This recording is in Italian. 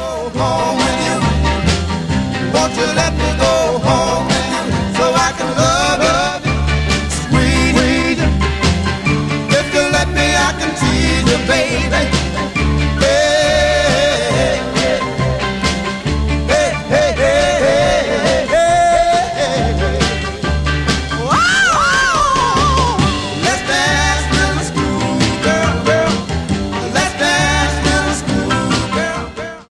home with you. Won't you let me go